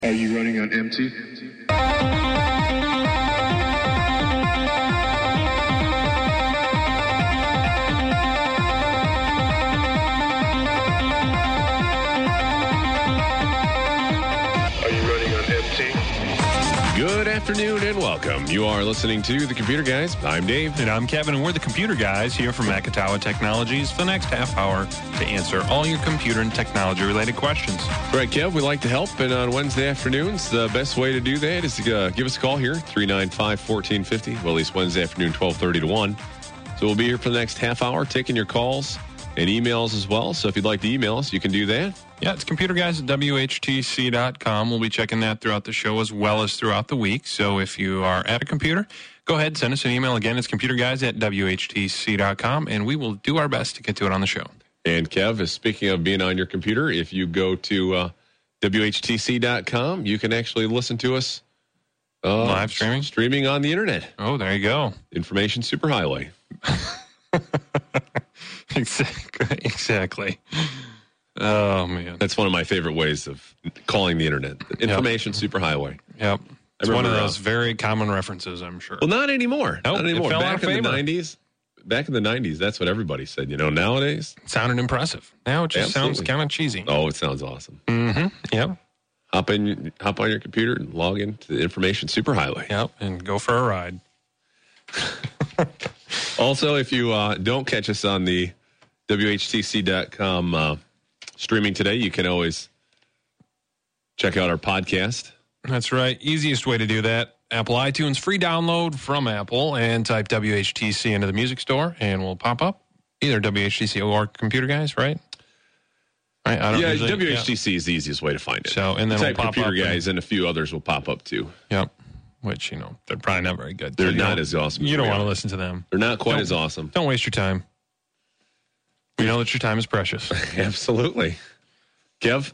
Are you running on empty? Good afternoon and welcome. You are listening to The Computer Guys. I'm Dave. And I'm Kevin, and we're the Computer Guys here from Makatawa Technologies for the next half hour to answer all your computer and technology-related questions. Right, Kev, we like to help, and on Wednesday afternoons, the best way to do that is to give us a call here, 395-1450, well, at least Wednesday afternoon, 12:30 to 1. So we'll be here for the next half hour taking your calls and emails as well. So if you'd like to email us, you can do that. Yeah, it's computerguys@whtc.com. We'll be checking that throughout the show as well as throughout the week. So if you are at a computer, go ahead, send us an email. Again, it's computerguys@whtc.com, and we will do our best to get to it on the show. And Kev, speaking of being on your computer, if you go to WHTC.com, you can actually listen to us live streaming? Streaming on the internet. Oh, there you go. Information superhighway. Exactly. Oh, man. That's one of my favorite ways of calling the internet. Information superhighway. Yep. It's one of those very common references, I'm sure. Well, not anymore. Nope, not anymore. It fell out of favor. Back in the 90s, that's what everybody said. You know, nowadays. It sounded impressive. Now it just sounds kind of cheesy. Oh, it sounds awesome. Mm-hmm. Yep. Hop on your computer and log into the information superhighway. Yep, and go for a ride. Also, if you don't catch us on the WHTC.com streaming today, you can always check out our podcast. That's right. Easiest way to do that, Apple iTunes, free download from Apple, and type WHTC into the music store, and we'll pop up either WHTC or Computer Guys, right? WHTC is the easiest way to find it. So, and then type we'll pop Computer up Guys, and a few others will pop up too. Yep. Which, they're probably not very good. They're not as awesome. You don't want to listen to them. They're not quite as awesome. Don't waste your time. We know that your time is precious. Absolutely. Kev,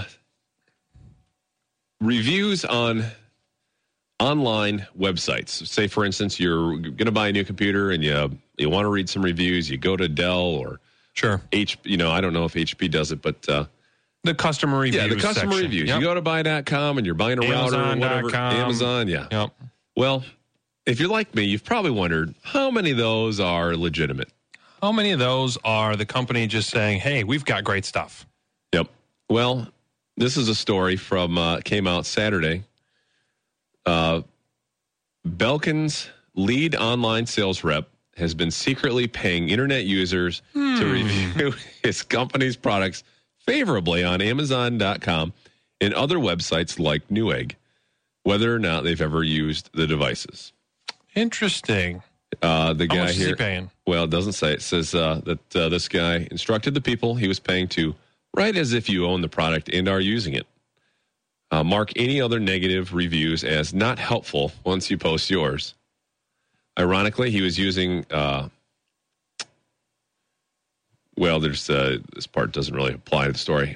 reviews on online websites. Say, for instance, you're going to buy a new computer and you want to read some reviews. You go to Dell or sure. HP. I don't know if HP does it, but the customer reviews. Yeah, the customer section. reviews. Yep. You go to buy.com and you're buying a router or whatever. Amazon, yeah. Yep. Well, if you're like me, you've probably wondered how many of those are legitimate. How many of those are the company just saying, hey, we've got great stuff? Yep. Well, this is a story from came out Saturday. Belkin's lead online sales rep has been secretly paying internet users to review his company's products favorably on Amazon.com and other websites like Newegg, whether or not they've ever used the devices. Interesting. The guy How much here, is he paying? Well, it doesn't say. It says that this guy instructed the people he was paying to write as if you own the product and are using it. Mark any other negative reviews as not helpful once you post yours. Ironically, he was using. There's this part doesn't really apply to the story.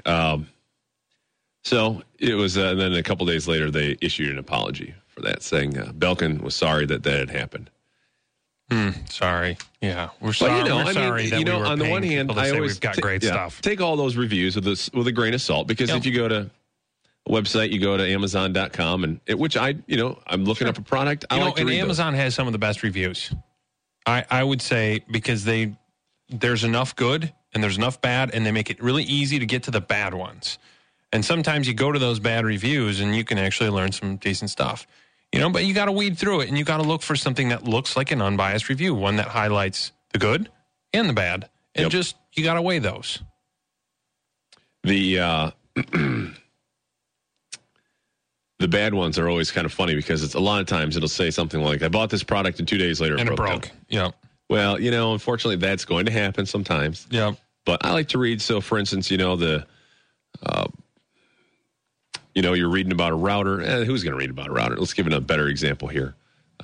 So it was, and then a couple days later, they issued an apology for that, saying Belkin was sorry that had happened. Sorry. Yeah, we're sorry. Well, we're sorry that we were on the one hand, I always we've got great stuff. Take all those reviews with a grain of salt, because if you go to a website, you go to Amazon.com, and which I'm looking up a product. I like to read Amazon has some of the best reviews. I would say, because there's enough good and there's enough bad, and they make it really easy to get to the bad ones. And sometimes you go to those bad reviews and you can actually learn some decent stuff. But you got to weed through it, and you got to look for something that looks like an unbiased review, one that highlights the good and the bad, and you got to weigh those. The bad ones are always kind of funny, because it's a lot of times it'll say something like, "I bought this product and 2 days later it broke." Yeah. Well, unfortunately, that's going to happen sometimes. Yeah. But I like to read. So, for instance, you're reading about a router. Who's going to read about a router? Let's give it a better example here.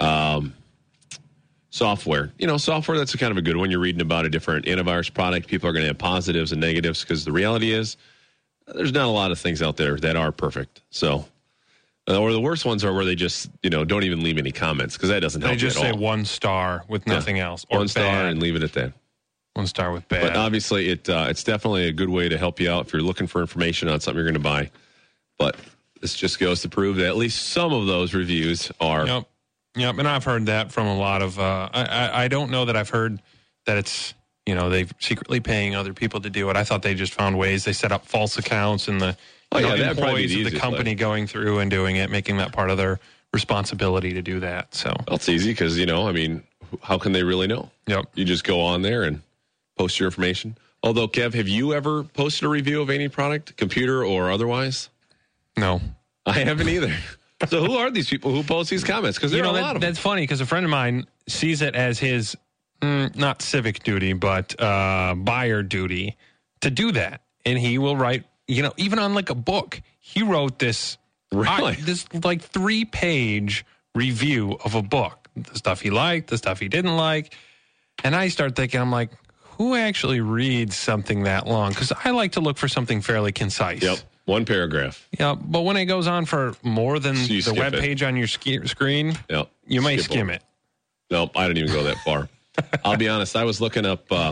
Software. Software, that's kind of a good one. You're reading about a different antivirus product. People are going to have positives and negatives, because the reality is there's not a lot of things out there that are perfect. So, or the worst ones are where they just, don't even leave any comments, because that doesn't help you at all. They just say 1 star with nothing else. Or 1 star bad. And leave it at that. 1 star with bad. But obviously, it's definitely a good way to help you out if you're looking for information on something you're going to buy. But this just goes to prove that at least some of those reviews are. Yep. And I've heard that from a lot of. I don't know that I've heard that it's they're secretly paying other people to do it. I thought they just found ways. They set up false accounts and the employees of the company going through and doing it, making that part of their responsibility to do that. So it's easy because how can they really know? Yep. You just go on there and post your information. Although, Kev, have you ever posted a review of any product, computer or otherwise? No, I haven't either. So who are these people who post these comments? Because there are a lot of them. That's funny because a friend of mine sees it as his not civic duty, but buyer duty to do that. And he will write, even on like a book, he wrote this, this like 3-page review of a book, the stuff he liked, the stuff he didn't like. And I start thinking, I'm like, who actually reads something that long? Because I like to look for something fairly concise. Yep. One paragraph. Yeah, but when it goes on for more than the web page on your screen, you might skim it. Nope, I don't even go that far. I'll be honest. I was looking up, I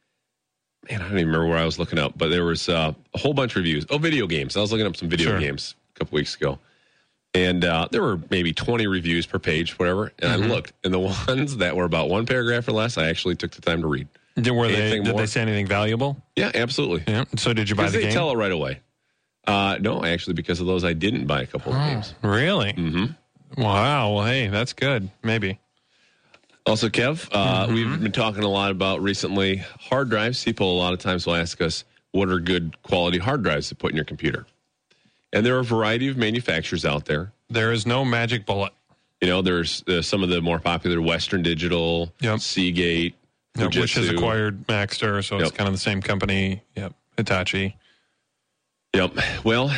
don't even remember where I was looking up, but there was a whole bunch of reviews. Oh, video games. I was looking up some video games a couple weeks ago. And there were maybe 20 reviews per page, whatever. And I looked, and the ones that were about one paragraph or less, I actually took the time to read. Did they say anything valuable? Yeah, absolutely. Yeah. So did you buy the game? Because they tell it right away. No, actually, because of those, I didn't buy a couple of games. Really? Mm-hmm. Wow. Well, hey, that's good. Maybe. Also, Kev, we've been talking a lot about recently hard drives. People a lot of times will ask us, what are good quality hard drives to put in your computer? And there are a variety of manufacturers out there. There is no magic bullet. There's some of the more popular Western Digital, Seagate, Fujitsu. Which has acquired Maxtor, so it's kind of the same company. Yep, Hitachi. Yep. Well,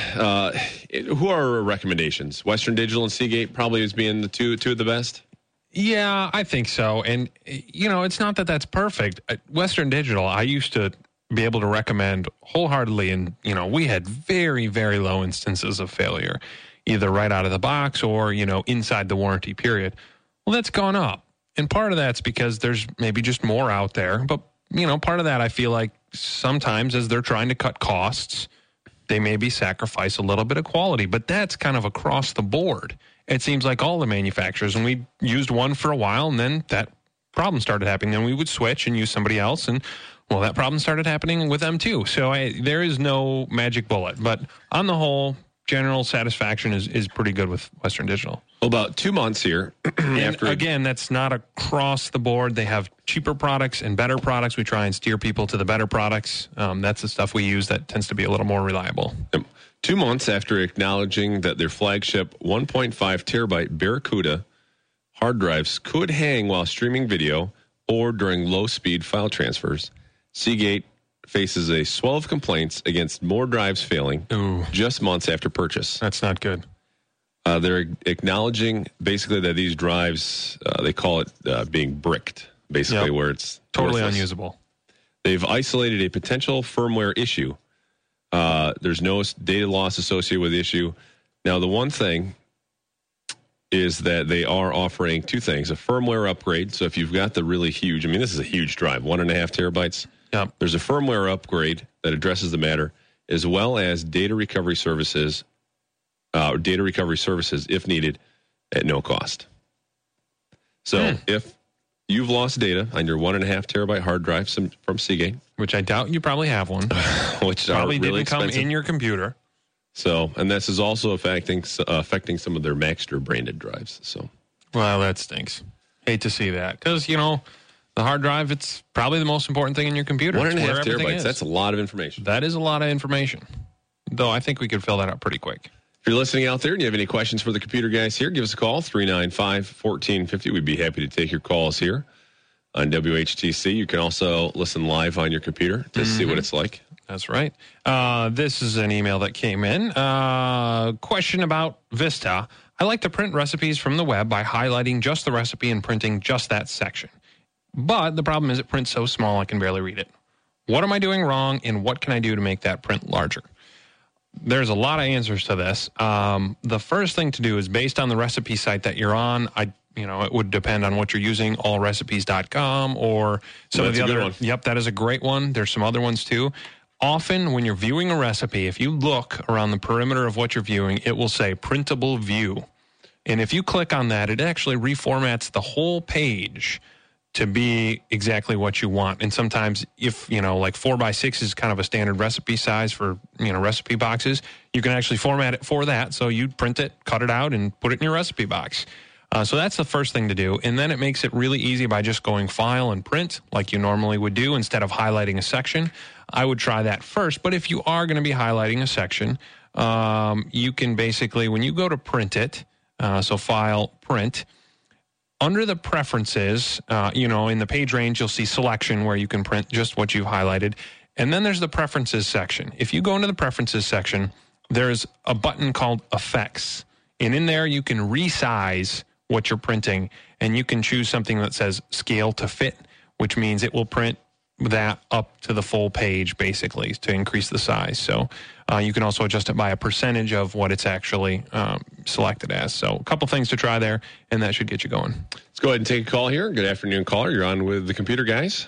who are our recommendations? Western Digital and Seagate probably as being the two of the best? Yeah, I think so. And, it's not that that's perfect. Western Digital, I used to be able to recommend wholeheartedly, and, we had very, very low instances of failure, either right out of the box or, inside the warranty period. Well, that's gone up. And part of that's because there's maybe just more out there. But, part of that I feel like sometimes as they're trying to cut costs, they maybe sacrifice a little bit of quality. But that's kind of across the board. It seems like all the manufacturers, and we used one for a while, and then that problem started happening. Then we would switch and use somebody else, and, well, that problem started happening with them too. So there is no magic bullet. But on the whole, general satisfaction is pretty good with Western Digital. Well, about 2 months here. Again, that's not across the board. They have cheaper products and better products. We try and steer people to the better products. That's the stuff we use that tends to be a little more reliable. 2 months after acknowledging that their flagship 1.5 terabyte Barracuda hard drives could hang while streaming video or during low-speed file transfers, Seagate faces a swell of complaints against more drives failing just months after purchase. That's not good. They're acknowledging basically that these drives, they call it being bricked, basically, where it's totally worthless. unusable. They've isolated a potential firmware issue. There's no data loss associated with the issue. Now, the one thing is that they are offering two things: a firmware upgrade. So if you've got the really huge, this is a huge drive, 1.5 terabytes. Yep. There's a firmware upgrade that addresses the matter, as well as data recovery services if needed at no cost. So if you've lost data on your 1.5 terabyte hard drive from Seagate, which I doubt you probably have one, which probably really didn't come expensive in your computer. So, and this is also affecting some of their Maxtor branded drives. So, well, that stinks. Hate to see that because the hard drive, it's probably the most important thing in your computer. 1.5 terabytes. That's a lot of information. That is a lot of information. Though I think we could fill that up pretty quick. If you're listening out there and you have any questions for the computer guys here, give us a call, 395-1450. We'd be happy to take your calls here on WHTC. You can also listen live on your computer to see what it's like. That's right. This is an email that came in. Question about Vista. I like to print recipes from the web by highlighting just the recipe and printing just that section. But the problem is it prints so small I can barely read it. What am I doing wrong, and what can I do to make that print larger? There's a lot of answers to this. The first thing to do is based on the recipe site that you're on. It would depend on what you're using, allrecipes.com or some of the other. Yep, that is a great one. There's some other ones too. often when you're viewing a recipe, if you look around the perimeter of what you're viewing, it will say printable view. And if you click on that, it actually reformats the whole page to be exactly what you want. And sometimes if, like 4x6 is kind of a standard recipe size for, recipe boxes, you can actually format it for that. So you print it, cut it out, and put it in your recipe box. So that's the first thing to do. And then it makes it really easy by just going File and Print like you normally would do instead of highlighting a section. I would try that first. But if you are going to be highlighting a section, you can basically, when you go to print it, so File, Print, under the preferences, in the page range, you'll see selection where you can print just what you've highlighted. And then there's the preferences section. If you go into the preferences section, there's a button called effects. And in there, you can resize what you're printing. And you can choose something that says scale to fit, which means it will print that up to the full page, basically, to increase the size. So you can also adjust it by a percentage of what it's actually selected as. So a couple things to try there, and that should get you going. Let's go ahead and take a call here. Good afternoon, caller. You're on with the Computer Guys.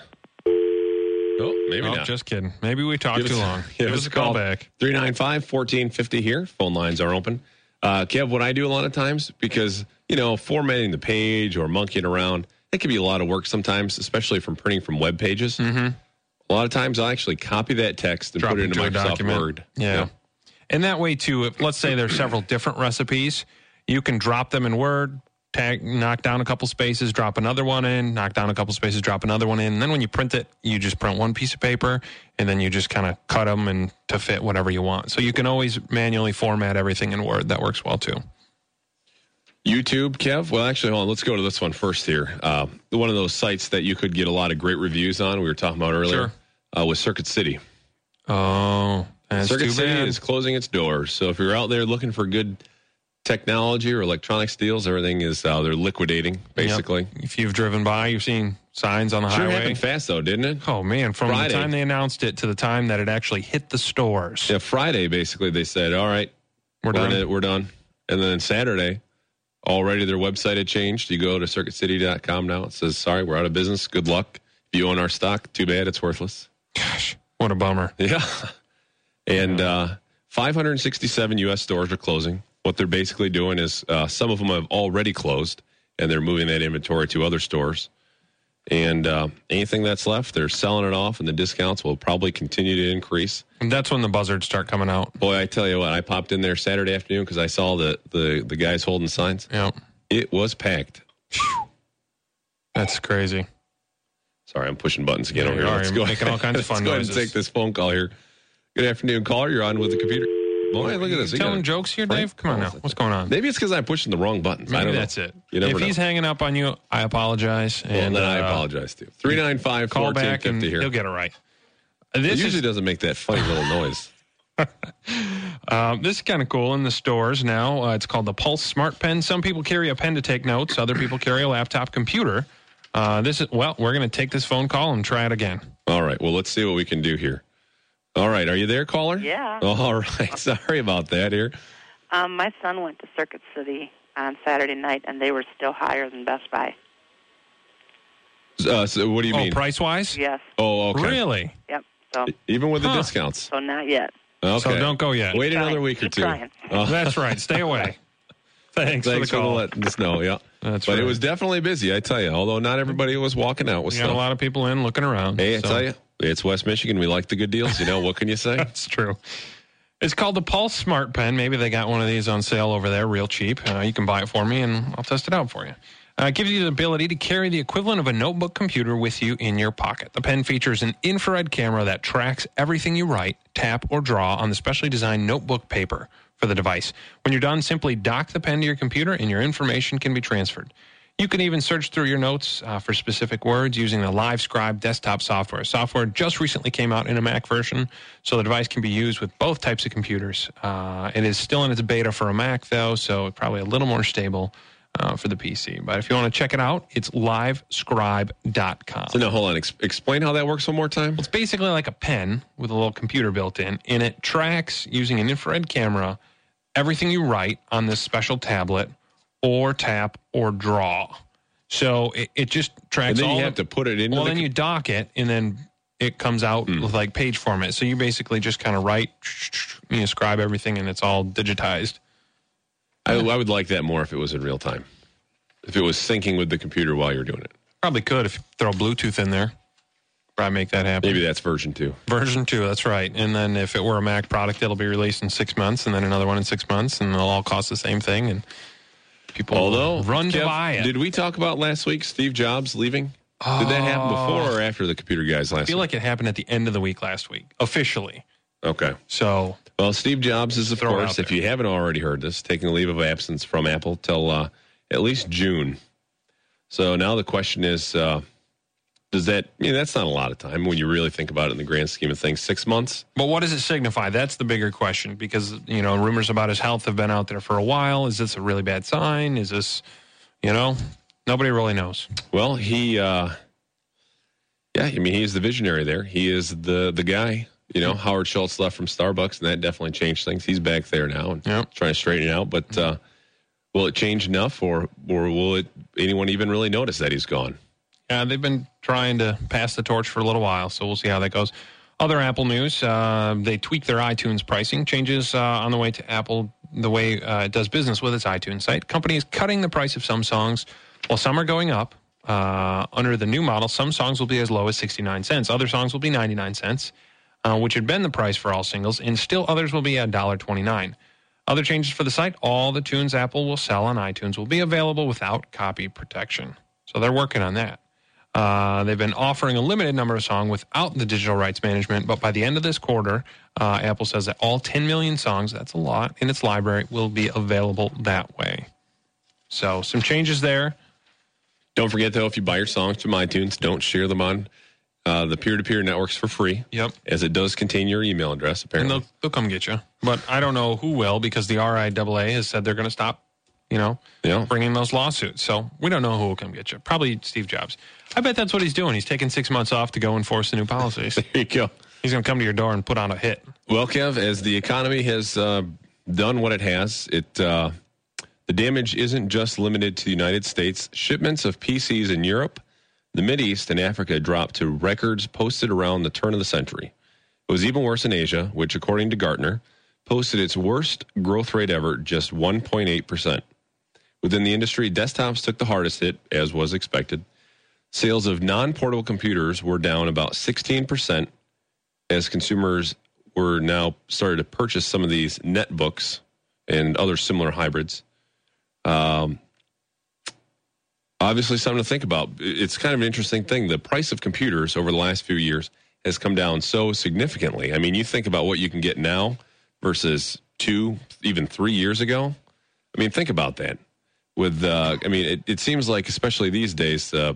Oh, maybe not. Just kidding. Maybe we talked too long. Give us a call back. 395-1450 here. Phone lines are open. Kev, what I do a lot of times, because, formatting the page or monkeying around, it can be a lot of work sometimes, especially from printing from web pages. Mm-hmm. A lot of times I'll actually copy that text and drop put it into Microsoft document. Word. Yeah. And that way, too, if, let's say there's several different recipes, you can drop them in Word, knock down a couple spaces, drop another one in, knock down a couple spaces, drop another one in. And then when you print it, you just print one piece of paper, and then you just kind of cut them and to fit whatever you want. So you can always manually format everything in Word. That works well, too. YouTube, Kev? Well, actually, hold on. Let's go to this one first here. One of those sites that you could get a lot of great reviews on, we were talking about earlier, was Circuit City. Oh, that's Circuit too City bad. is closing its doors. So if you're out there looking for good technology or electronics deals, everything is they're liquidating, basically. Yep. If you've driven by, you've seen signs on the highway. Sure happened fast, though, didn't it? Oh, man. From Friday. the time they announced it to the time that it actually hit the stores. Yeah, Friday, basically, they said, all right, we're done. We're done. And then Saturday, already their website had changed. You go to circuitcity.com now. It says, sorry, we're out of business. Good luck. If you own our stock, too bad. It's worthless. Gosh, what a bummer. Yeah. And 567 U.S. stores are closing. What they're basically doing is some of them have already closed, and they're moving that inventory to other stores. And anything that's left, they're selling it off, and the discounts will probably continue to increase. And that's when the buzzards start coming out. Boy, I tell you what, I popped in there Saturday afternoon because I saw the guys holding signs. Yep. It was packed. That's crazy. Sorry, I'm pushing buttons again over here. Let's go. Making all kinds of fun Let's go ahead noises. and take this phone call here. Good afternoon, caller. You're on with the computer. Boy, look at this. Telling jokes here, Dave? Come on now. What's going on? Maybe it's because I'm pushing the wrong buttons. Maybe I don't know. that's it. You never if know. he's hanging up on you, I apologize. Well, and then I apologize too. 395-1450 call back and here. he'll get it right. It usually doesn't make that funny little noise. This is kind of cool in the stores now. It's called the Pulse Smart Pen. Some people carry a pen to take notes. Other people carry a laptop computer. We're going to take this phone call and try it again. All right. Well, let's see what we can do here. All right. Are you there, caller? Yeah. All right. Sorry about that here. My son went to Circuit City on Saturday night, and they were still higher than Best Buy. So what do you mean? Price-wise? Yes. Oh, okay. Really? Yep. So Even with the discounts? so not yet. Okay. So don't go yet. Wait Keep another trying. week or Keep two. trying. That's right. Stay away. Thanks for the call. letting us know. Yeah. That's But right. it was definitely busy, I tell you, although not everybody was walking out with We got a stuff. lot of people in looking around. Hey, I tell you, it's West Michigan. We like the good deals. What can you say? That's true. It's called the Pulse Smart Pen. Maybe they got one of these on sale over there real cheap. You can buy it for me, and I'll test it out for you. It gives you the ability to carry the equivalent of a notebook computer with you in your pocket. The pen features an infrared camera that tracks everything you write, tap, or draw on the specially designed notebook paper for the device. When you're done, simply dock the pen to your computer, and your information can be transferred. You can even search through your notes for specific words using the LiveScribe desktop software. Software just recently came out in a Mac version, so the device can be used with both types of computers. It is still in its beta for a Mac, though, so probably a little more stable for the PC. But if you want to check it out, it's livescribe.com. So now, hold on. Explain how that works one more time. It's basically like a pen with a little computer built in, and it tracks, using an infrared camera, everything you write on this special tablet or tap or draw. So it just tracks And then all you have to put it into Well, then you dock it, and then it comes out with like page format. So you basically just kind of write, scribe everything, and it's all digitized. I would like that more if it was in real time. If it was syncing with the computer while you're doing it. Probably could if you throw Bluetooth in there. Probably make that happen. Maybe that's version 2. Version 2, that's right. And then if it were a Mac product, it'll be released in 6 months, and then another one in 6 months, and they'll all cost the same thing. And people run to buy it. Did we talk about last week Steve Jobs leaving? Did that happen before or after the computer guys last week? I feel like it happened at the end of the week last week, officially. Okay. So, well, Steve Jobs is, of course, if you haven't already heard this, taking a leave of absence from Apple till at least June. So now the question is, does that, that's not a lot of time when you really think about it in the grand scheme of things, 6 months? But what does it signify? That's the bigger question because, rumors about his health have been out there for a while. Is this a really bad sign? Is this, nobody really knows. Well, he's the visionary there. He is the guy. Howard Schultz left from Starbucks, and that definitely changed things. He's back there now and trying to straighten it out. But will it change enough, or will anyone even really notice that he's gone? Yeah, they've been trying to pass the torch for a little while, so we'll see how that goes. Other Apple news, they tweaked their iTunes pricing. Changes on the way to Apple, the way it does business with its iTunes site. Company is cutting the price of some songs, while some are going up. Under the new model, some songs will be as low as 69 cents. Other songs will be 99 cents. Which had been the price for all singles, and still others will be at $1.29. Other changes for the site, all the tunes Apple will sell on iTunes will be available without copy protection. So they're working on that. They've been offering a limited number of songs without the digital rights management, but by the end of this quarter, Apple says that all 10 million songs, that's a lot, in its library will be available that way. So some changes there. Don't forget, though, if you buy your songs from iTunes, don't share them on the peer-to-peer networks for free. Yep. As it does contain your email address, apparently. And they'll come get you. But I don't know who will because the RIAA has said they're going to stop, bringing those lawsuits. So we don't know who will come get you. Probably Steve Jobs. I bet that's what he's doing. He's taking 6 months off to go enforce the new policies. There you go. He's going to come to your door and put on a hit. Well, Kev, as the economy has done what it has, the damage isn't just limited to the United States. Shipments of PCs in Europe, the Mideast, and Africa dropped to records posted around the turn of the century. It was even worse in Asia, which, according to Gartner, posted its worst growth rate ever, just 1.8%. Within the industry, desktops took the hardest hit, as was expected. Sales of non-portable computers were down about 16%, as consumers were now started to purchase some of these netbooks and other similar hybrids. Obviously, something to think about. It's kind of an interesting thing. The price of computers over the last few years has come down so significantly. I mean, you think about what you can get now versus 2, even 3 years ago. I mean, think about that. With, it seems like, especially these days, you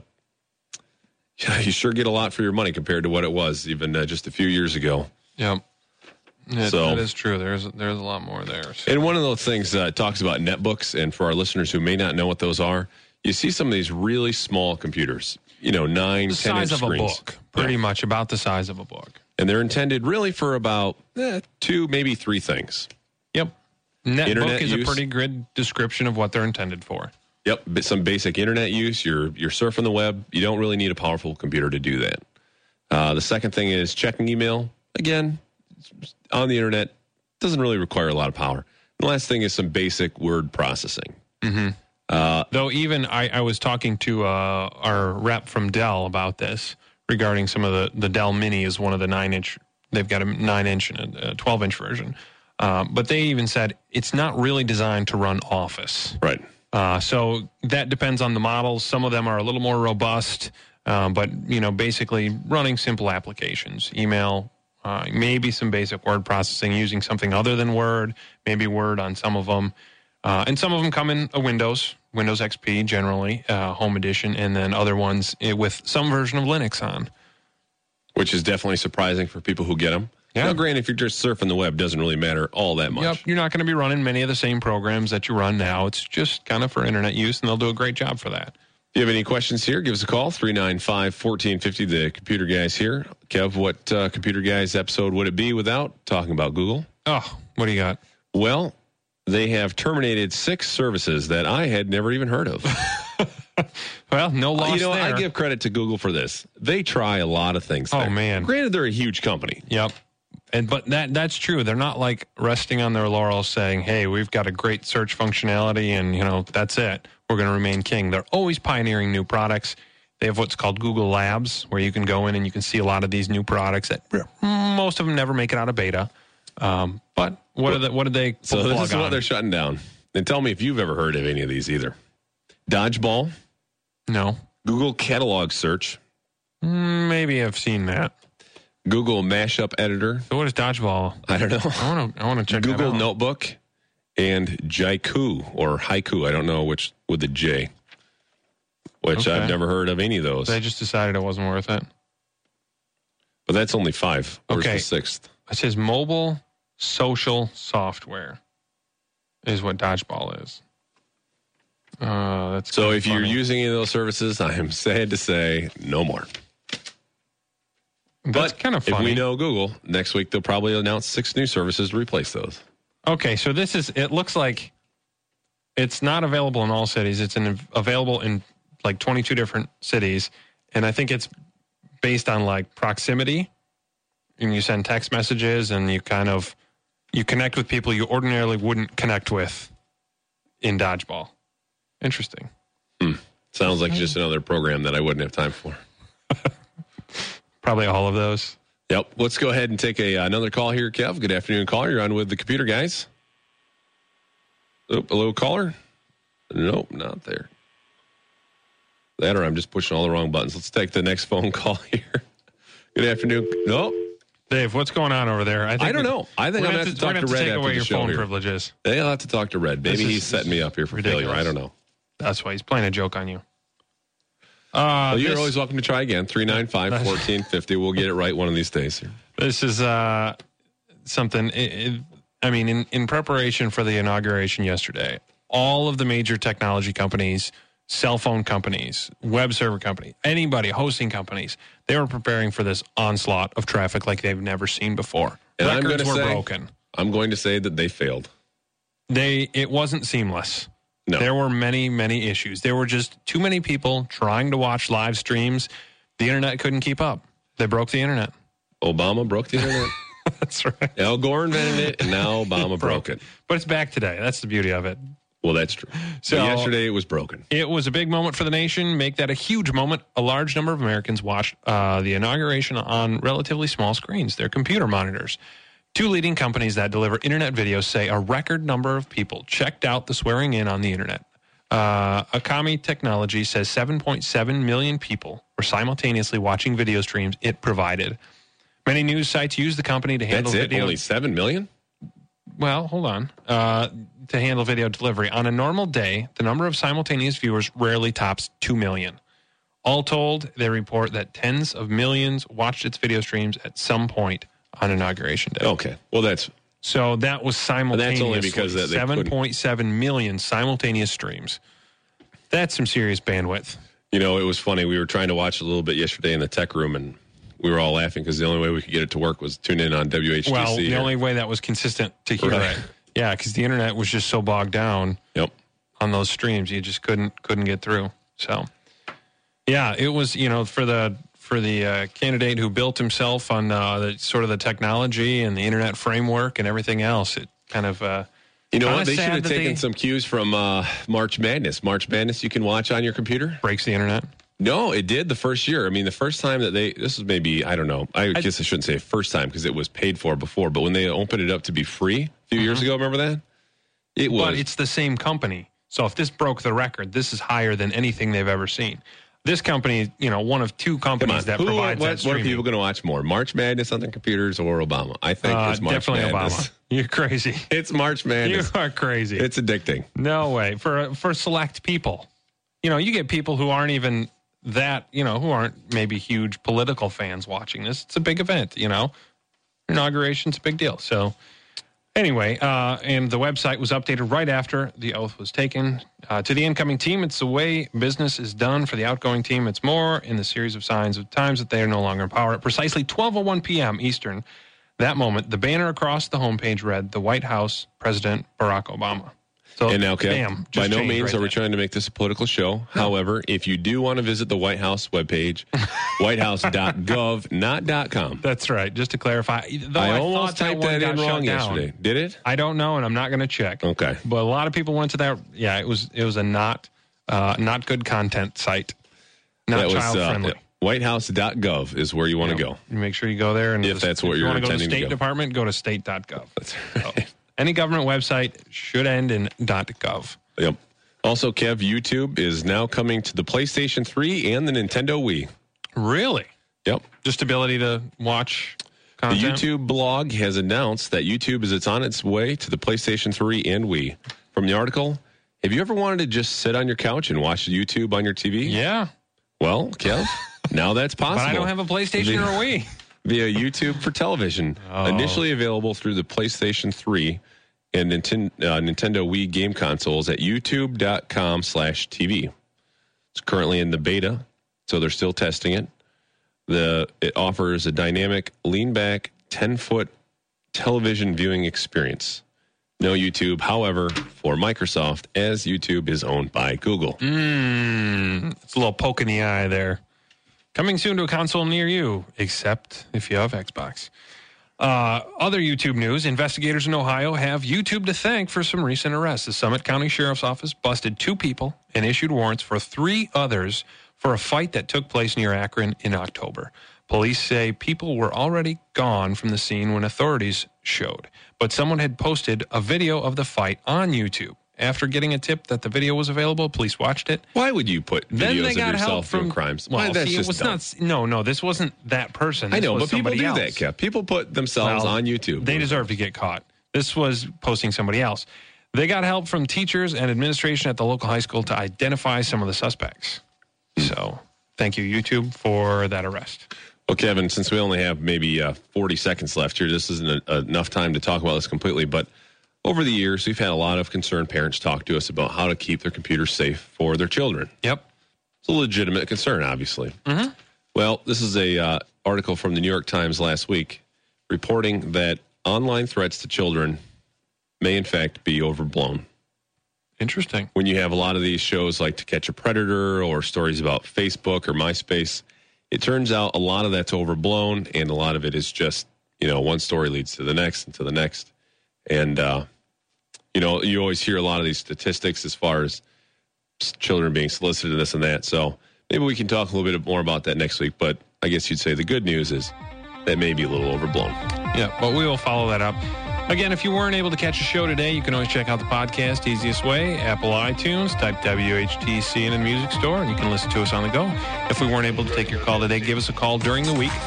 sure get a lot for your money compared to what it was even just a few years ago. Yeah. That is true. There's a lot more there. So. And one of those things talks about netbooks, and for our listeners who may not know what those are, you see some of these really small computers, 9, 10-inch screens. The size of a book, pretty much about the size of a book. And they're intended really for about 2, maybe 3 things. Yep. Netbook is use. A pretty good description of what they're intended for. Yep. Some basic internet use. You're surfing the web. You don't really need a powerful computer to do that. The second thing is checking email. Again, on the internet, doesn't really require a lot of power. The last thing is some basic word processing. Mm-hmm. Though even I was talking to our rep from Dell about this regarding some of the Dell Mini is one of the 9-inch. They've got a 9-inch and a 12-inch version. But they even said it's not really designed to run Office. Right. So that depends on the models. Some of them are a little more robust, but, basically running simple applications, email, maybe some basic word processing using something other than Word, maybe Word on some of them. And some of them come in a Windows XP generally, Home Edition, and then other ones with some version of Linux on. Which is definitely surprising for people who get them. Yeah. Now, granted, if you're just surfing the web, it doesn't really matter all that much. Yep, you're not going to be running many of the same programs that you run now. It's just kind of for internet use, and they'll do a great job for that. If you have any questions here, give us a call, 395-1450. The Computer Guys here. Kev, what Computer Guys episode would it be without talking about Google? Oh, what do you got? Well, they have terminated 6 services that I had never even heard of. Well, no loss there. I give credit to Google for this. They try a lot of things. Oh, there. man. Granted, they're a huge company. Yep. But that's true. They're not like resting on their laurels saying, hey, we've got a great search functionality and, that's it. We're going to remain king. They're always pioneering new products. They have what's called Google Labs, where you can go in and you can see a lot of these new products that most of them never make it out of beta. But what did they pull So the plug this is on? what they're shutting down. And tell me if you've ever heard of any of these either. Dodgeball, No. Google Catalog Search, Maybe I've seen that. Google Mashup Editor. So what is Dodgeball? I don't know. I want to check that Google out. Notebook and Jaiku or Haiku. I don't know which with the J, which Okay. I've never heard of any of those. They just decided it wasn't worth it. But that's only 5. Where's Okay. the 6th? It says mobile social software is what Dodgeball is. That's So kinda if you're funny. using any of those services, I am sad to say no more. That's But kind of if funny. we know Google, next week they'll probably announce 6 new services to replace those. Okay, so it looks like it's not available in all cities. It's available in like 22 different cities. And I think it's based on like proximity. And you send text messages and you connect with people you ordinarily wouldn't connect with in Dodgeball. Interesting. Sounds like just another program that I wouldn't have time for. Probably all of those. Yep. Let's go ahead and take another call here, Kev. Good afternoon, caller. You're on with the computer guys. Hello, caller. Nope, not there. That or I'm just pushing all the wrong buttons. Let's take the next phone call here. Good afternoon. Nope. Dave, what's going on over there? I don't know. I think I'm going to have to talk to Red take after away the your show phone here. privileges. I'll have to talk to Red. Maybe he's setting me up here for failure. ridiculous. I don't know. That's why he's playing a joke on you. Well, you're always welcome to try again. 395-1450. We'll get it right one of these days here. This is something. In preparation for the inauguration yesterday, all of the major technology companies, cell phone companies, web server companies, anybody, hosting companies, they were preparing for this onslaught of traffic like they've never seen before. And Records were broken. I'm going to say that they failed. It wasn't seamless. No. There were many, many issues. There were just too many people trying to watch live streams. The internet couldn't keep up. They broke the internet. Obama broke the internet. That's right. Al Gore invented it, and now Obama broke it. But it's back today. That's the beauty of it. Well, that's true. So- But yesterday it was broken. It was a big moment for the nation. Make that a huge moment. A large number of Americans watched the inauguration on relatively small screens, their computer monitors. 2 leading companies that deliver internet videos say a record number of people checked out the swearing in on the internet. Akami Technology says 7.7 million people were simultaneously watching video streams it provided. Many news sites use the company to handle That's it? video. Only 7 million? Well, hold on. To handle video delivery. On a normal day, the number of simultaneous viewers rarely tops 2 million. All told, they report that tens of millions watched its video streams at some point on Inauguration Day. Okay. Well, that's So that was simultaneous. only because that they couldn't. 7.7 million simultaneous streams. That's some serious bandwidth. it was funny. We were trying to watch a little bit yesterday in the tech room, and we were all laughing because the only way we could get it to work was tune in on WHTC. Well, the here. only way that was consistent to hear Right. it. Yeah, because the internet was just so bogged down Yep. on those streams, you just couldn't get through. So, yeah, it was for the candidate who built himself on the sort of the technology and the internet framework and everything else. It kind of You know kinda what? They should sad have that taken they- some cues from March Madness. March Madness you can watch on your computer. breaks the internet. No, it did the first year. I mean, the first time that this is maybe, I don't know. I guess I shouldn't say first time because it was paid for before. But when they opened it up to be free a few years ago, remember that? It was. But it's the same company. So if this broke the record, this is higher than anything they've ever seen. This company, one of 2 Come on. companies that provides that What are streaming. people going to watch more? March Madness on their computers or Obama? I think it's March definitely Madness. Obama. You're crazy. It's March Madness. You are crazy. It's addicting. No way. For select people. You get people who aren't even that, who aren't maybe huge political fans watching this. It's a big event, Inauguration's a big deal. So anyway, and the website was updated right after the oath was taken. To the incoming team, it's the way business is done. For the outgoing team, it's more in the series of signs of times that they are no longer in power. At precisely 12:01 p.m. Eastern, that moment, the banner across the homepage read, "The White House, President Barack Obama." So, And now, Kev, bam, by just no changed means right are we there. trying to make this a political show. However, if you do want to visit the White House webpage, whitehouse.gov, not .com. That's right. Just to clarify, though I thought almost typed one that got in shut wrong down. yesterday. Did it? I don't know, and I'm not going to check. Okay. But a lot of people went to that. Yeah, it was a not good content site, not child friendly. Whitehouse.gov is where you want to go. You make sure you go there, and If that's what you're want to go to the intending to State go. Department, go to state.gov. That's right. Any government website should end in .gov. Yep. Also, Kev, YouTube is now coming to the PlayStation 3 and the Nintendo Wii. Really? Yep. Just ability to watch The content? YouTube blog has announced that YouTube is on its way to the PlayStation 3 and Wii. From the article, have you ever wanted to just sit on your couch and watch YouTube on your TV? Yeah. Well, Kev, now that's possible. But I don't have a PlayStation or a Wii. Via YouTube for television. Oh. Initially available through the PlayStation 3 and Nintendo Wii game consoles at youtube.com/TV. It's currently in the beta, so they're still testing it. It offers a dynamic lean-back 10-foot television viewing experience. No YouTube, however, for Microsoft, as YouTube is owned by Google. It's a little poke in the eye there. Coming soon to a console near you, except if you have Xbox. Other YouTube news, investigators in Ohio have YouTube to thank for some recent arrests. The Summit County Sheriff's Office busted 2 people and issued warrants for 3 others for a fight that took place near Akron in October. Police say people were already gone from the scene when authorities showed, but someone had posted a video of the fight on YouTube. After getting a tip that the video was available, police watched it. Why would you put Then videos they got of help yourself from doing crimes? Well, That's see, just it was dumb. no, this wasn't that person. I This know, was but people somebody do else. that, Kev. People put themselves Well, on YouTube. They deserve to get caught. This was posting somebody else. They got help from teachers and administration at the local high school to identify some of the suspects. So, thank you, YouTube, for that arrest. Well, Kevin, since we only have maybe 40 seconds left here, this isn't enough time to talk about this completely, but over the years, we've had a lot of concerned parents talk to us about how to keep their computers safe for their children. Yep. It's a legitimate concern, obviously. Mm-hmm. Well, this is a article from the New York Times last week reporting that online threats to children may, in fact, be overblown. Interesting. When you have a lot of these shows like To Catch a Predator or stories about Facebook or MySpace, it turns out a lot of that's overblown, and a lot of it is just, one story leads to the next and to the next. And, you always hear a lot of these statistics as far as children being solicited and this and that. So maybe we can talk a little bit more about that next week. But I guess you'd say the good news is that may be a little overblown. Yeah, but we will follow that up. Again, if you weren't able to catch a show today, you can always check out the podcast. Easiest way, Apple iTunes, type WHTC in the music store, and you can listen to us on the go. If we weren't able to take your call today, give us a call during the week.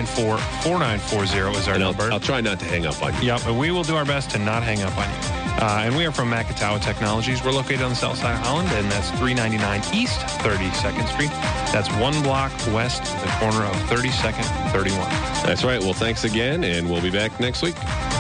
394-4940 is our And number. I'll try not to hang up on you. Yep, and we will do our best to not hang up on you. And we are from Macatawa Technologies. We're located on the south side of Holland, and that's 399 East 32nd Street. That's 1 block west of the corner of 32nd and 31. That's right. Well, thanks again, and we'll be back next week.